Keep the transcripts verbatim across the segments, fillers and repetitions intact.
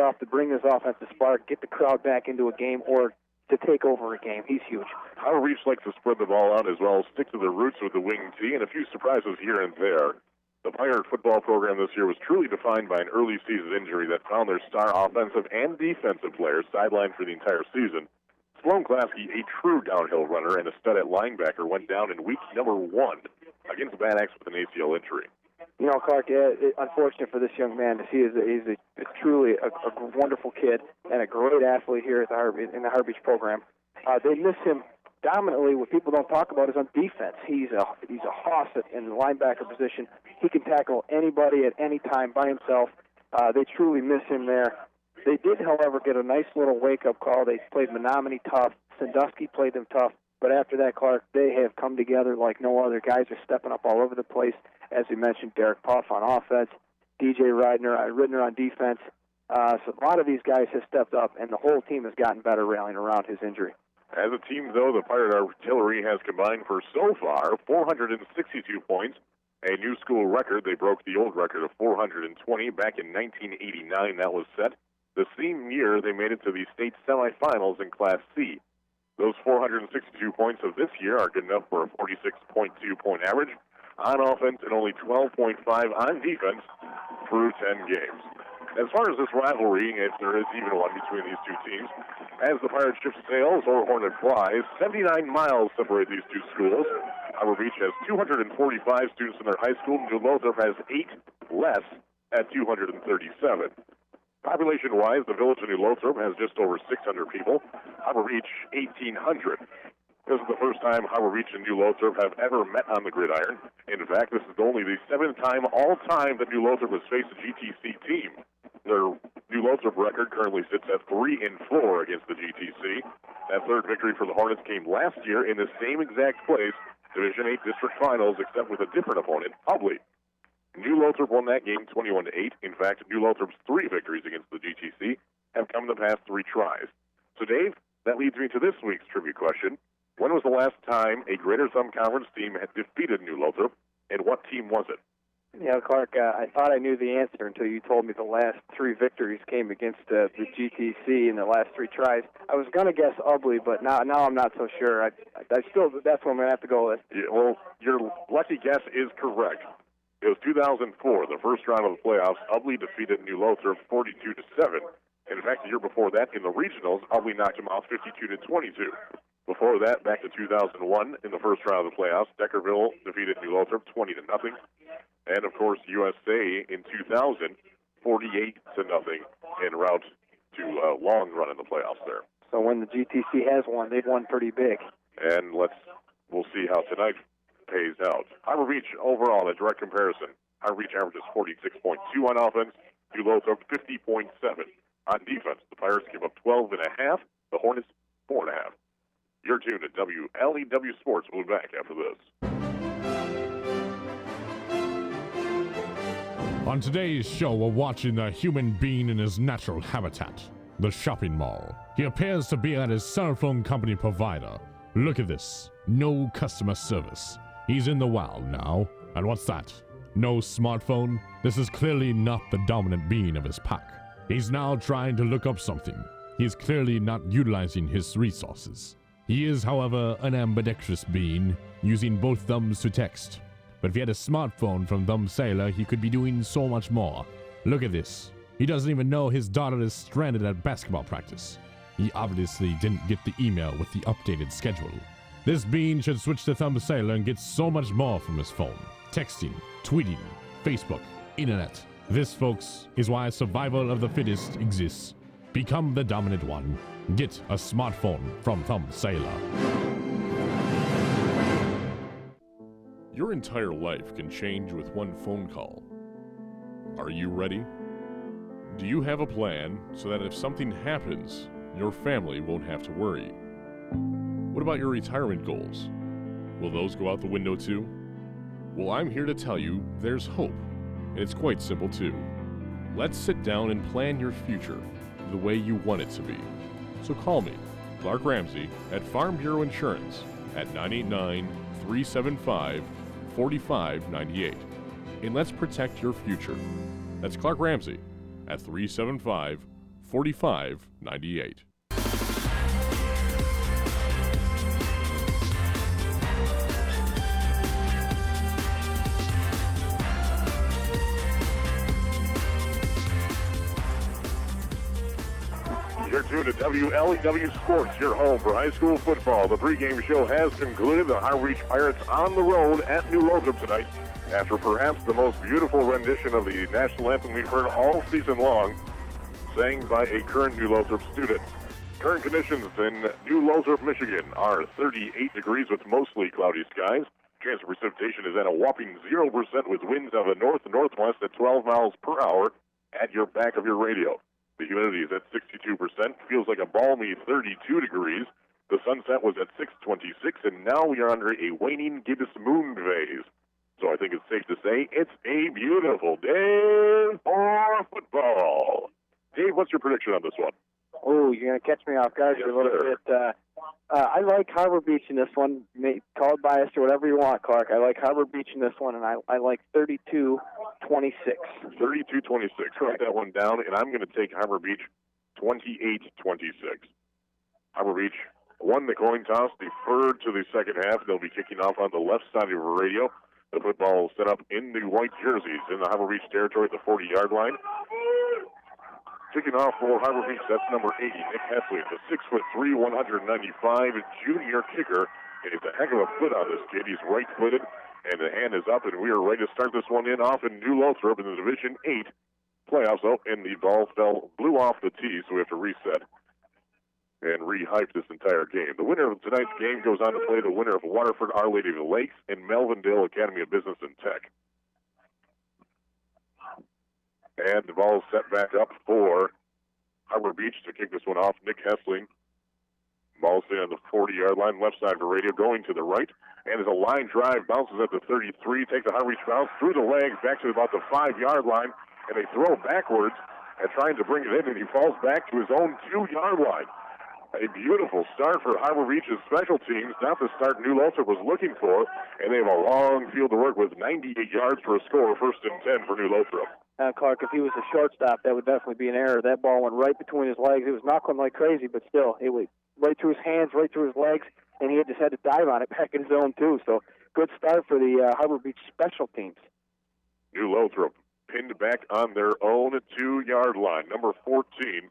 off to bring this offensive spark, get the crowd back into a game, or to take over a game. He's huge. Howard Beach likes to spread the ball out as well, stick to their roots with the wing T, and a few surprises here and there. The Pirate football program this year was truly defined by an early season injury that found their star offensive and defensive players sidelined for the entire season. Sloan Klasky, a true downhill runner and a stud at linebacker, went down in week number one against Bad Axe with an A C L injury. You know, Clark, uh, it, unfortunate for this young man to see is he's a, a truly a, a wonderful kid and a great athlete here at the Har- in the Harbor Beach program. Uh, they miss him dominantly. What people don't talk about is on defense. He's a he's a hoss in the linebacker position. He can tackle anybody at any time by himself. Uh, they truly miss him there. They did, however, get a nice little wake-up call. They played Menominee tough. Sandusky played them tough. But after that, Clark, they have come together like no other. Guys are stepping up all over the place. As we mentioned, Derek Puff on offense, D J Ridner, uh, Ridner on defense. Uh, so a lot of these guys have stepped up, and the whole team has gotten better rallying around his injury. As a team, though, the Pirate Artillery has combined for so far four hundred sixty-two points, a new school record. They broke the old record of four hundred twenty back in nineteen eighty-nine. That was set. The same year, they made it to the state semifinals in Class C. Those four hundred sixty-two points of this year are good enough for a forty-six point two point average on offense and only twelve point five on defense through ten games. As far as this rivalry, if there is even one between these two teams, as the Pirates shift sails or Hornet flies, seventy-nine miles separate these two schools. Harbor Beach has two hundred forty-five students in their high school. New Lothrop has eight less at two hundred thirty-seven. Population-wise, the village of New Lothrop has just over six hundred people. Harbor Beach, eighteen hundred. This is the first time Harbor Beach and New Lothrop have ever met on the gridiron. In fact, this is only the seventh time all-time that New Lothrop has faced a G T C team. Their New Lothrop record currently sits at three and four against the G T C. That third victory for the Hornets came last year in the same exact place, Division eight District Finals, except with a different opponent, Publi. New Lothrop won that game twenty-one to eight. In fact, New Lothrop's three victories against the G T C have come in the past three tries. So, Dave, that leads me to this week's trivia question. When was the last time a Greater Thumb Conference team had defeated New Lothrop, and what team was it? Yeah, Clark, uh, I thought I knew the answer until you told me the last three victories came against uh, the G T C in the last three tries. I was going to guess Ubley, but now now I'm not so sure. I, I still That's what I'm going to have to go with. Yeah, well, your lucky guess is correct. It was two thousand four, the first round of the playoffs. Ubley defeated New Lothrop forty-two to seven. In fact, the year before that, in the regionals, Ubley knocked them out fifty-two to twenty-two. Before that, back to two thousand one, in the first round of the playoffs, Deckerville defeated New Lothrop twenty to nothing. And, of course, U S A in two thousand, forty-eight to nothing en route to a long run in the playoffs there. So when the G T C has won, they've won pretty big. And let's we'll see how tonight pays out. Harbor Beach, overall, a direct comparison. Harbor Beach averages forty-six point two on offense, New Lothrop fifty point seven. On defense, the Pirates give up twelve and a half, the Hornets four and a half. You're tuned to W L E W Sports. We'll be back after this. On today's show, we're watching the human being in his natural habitat, the shopping mall. He appears to be at his cell phone company provider. Look at this. No customer service. He's in the wild now. And what's that? No smartphone? This is clearly not the dominant being of his pack. He's now trying to look up something. He is clearly not utilizing his resources. He is, however, an ambidextrous being, using both thumbs to text. But if he had a smartphone from Thumb Sailor, he could be doing so much more. Look at this. He doesn't even know his daughter is stranded at basketball practice. He obviously didn't get the email with the updated schedule. This being should switch to Thumb Sailor and get so much more from his phone. Texting, tweeting, Facebook, internet. This, folks, is why survival of the fittest exists. Become the dominant one. Get a smartphone from Thumb Sailor. Your entire life can change with one phone call. Are you ready? Do you have a plan so that if something happens, your family won't have to worry? What about your retirement goals? Will those go out the window too? Well, I'm here to tell you there's hope, and it's quite simple too. Let's sit down and plan your future the way you want it to be. So call me, Clark Ramsey, at Farm Bureau Insurance at nine eight nine, three seven five, four five nine eight, and let's protect your future. That's Clark Ramsey at three seven five, forty-five ninety-eight. You're tuned to W L E W Sports, your home for high school football. The pregame show has concluded. The High Reach Pirates on the road at New Lothrop tonight after perhaps the most beautiful rendition of the national anthem we've heard all season long, sang by a current New Lothrop student. Current conditions in New Lothrop, Michigan are thirty-eight degrees with mostly cloudy skies. Chance of precipitation is at a whopping zero percent with winds out of the north-northwest at twelve miles per hour at your back of your radio. The humidity is at sixty-two percent. Feels like a balmy thirty-two degrees. The sunset was at six twenty-six, and now we are under a waning gibbous moon phase. So I think it's safe to say it's a beautiful day for football. Dave, what's your prediction on this one? Oh, you're going to catch me off guard Yes, here a little sir. bit. Uh, uh, I like Harbor Beach in this one. May, call it biased or whatever you want, Clark. I like Harbor Beach in this one, and I, I like thirty-two twenty-six. thirty-two twenty-six. Write that one down, and I'm going to take Harbor Beach twenty-eight twenty-six. Harbor Beach won the coin toss, deferred to the second half. They'll be kicking off on the left side of your radio. The football set up in the white jerseys in the Harbor Beach territory at the forty-yard line. Kicking off for Harbor Beach, that's number eighty, Nick Hesley. The six foot three, one ninety-five junior kicker. And he's a heck of a foot on this kid. He's right-footed, and the hand is up, and we are ready to start this one in off in New Lothrop in the Division eight playoffs. Oh, and the ball fell, blew off the tee, so we have to reset and re-hype this entire game. The winner of tonight's game goes on to play the winner of Waterford Our Lady of the Lakes and Melvindale Academy of Business and Tech. And the ball is set back up for Harbor Beach to kick this one off. Nick Hessling. Ball sitting on the forty-yard line, left side for radio, going to the right. And as a line drive, bounces at the thirty-three, takes a Harbor Beach bounce through the legs, back to about the five-yard line, and they throw backwards and trying to bring it in, and he falls back to his own two-yard line. A beautiful start for Harbor Beach's special teams, not the start New Lothrop was looking for, and they have a long field to work with, ninety-eight yards for a score, first and ten for New Lothrop. Uh, Clark, if he was a shortstop, that would definitely be an error. That ball went right between his legs. It was knuckling like crazy, but still, it went right through his hands, right through his legs, and he had just had to dive on it back in his own, too. So good start for the uh, Harbor Beach special teams. New Lothrop pinned back on their own two-yard line. Number fourteen,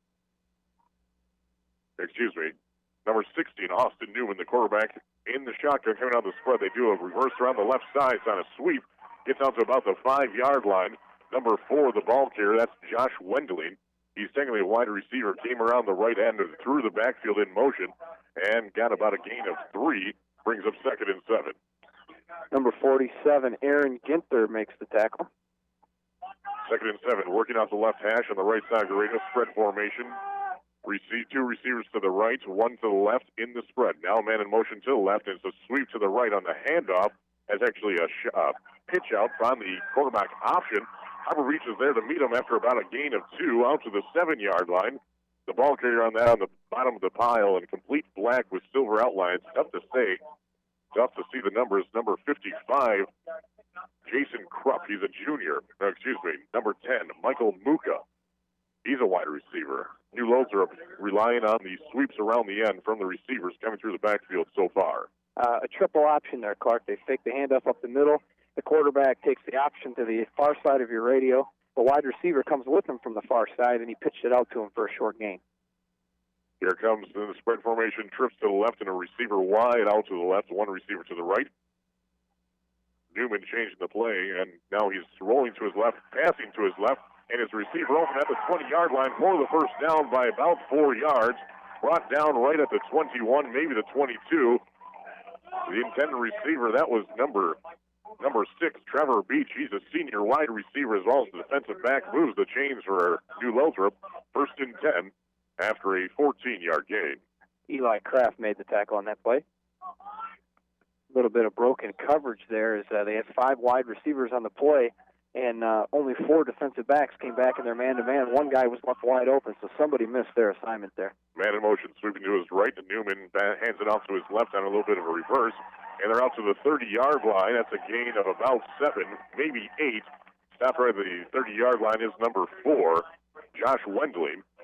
excuse me, number sixteen, Austin Newman, the quarterback, in the shotgun coming out of the spread. They do a reverse around the left side on a sweep. Gets out to about the five-yard line. Number four, the ball carrier, that's Josh Wendling. He's technically a wide receiver, came around the right end and through the backfield in motion and got about a gain of three, brings up second and seven. Number forty-seven, Aaron Ginter makes the tackle. Second and seven, working out the left hash on the right side of the radio, spread formation. Receive two receivers to the right, one to the left in the spread. Now man in motion to the left, and it's a sweep to the right on the handoff. That's actually a sh- uh, pitch out on the quarterback option. Harbor Beach is there to meet him after about a gain of two out to the seven-yard line. The ball carrier on that on the bottom of the pile in complete black with silver outlines. Tough to say. Tough to see the numbers. Number fifty-five, Jason Krupp. He's a junior. No, excuse me. Number ten, Michael Muka. He's a wide receiver. New Lothrop relying on the sweeps around the end from the receivers coming through the backfield so far. Uh, a triple option there, Clark. They fake the handoff up the middle. The quarterback takes the option to the far side of your radio. The wide receiver comes with him from the far side, and he pitched it out to him for a short gain. Here comes the spread formation, trips to the left, and a receiver wide out to the left, one receiver to the right. Newman changing the play, and now he's rolling to his left, passing to his left, and his receiver open at the twenty-yard line for the first down by about four yards. Brought down right at the twenty-one, maybe the twenty-two. The intended receiver, that was number number six, Trevor Beach. He's a senior wide receiver as well as the defensive back. Moves the chains for New Lothrop. First and ten after a fourteen-yard gain. Eli Kraft made the tackle on that play. A little bit of broken coverage there as uh, they had five wide receivers on the play, and uh, only four defensive backs came back in their man-to-man. One guy was left wide open, so somebody missed their assignment there. Man in motion, sweeping to his right, and Newman hands it off to his left on a little bit of a reverse. And they're out to the thirty-yard line. That's a gain of about seven, maybe eight. Stop right at the thirty-yard line is number four, Josh Wendling.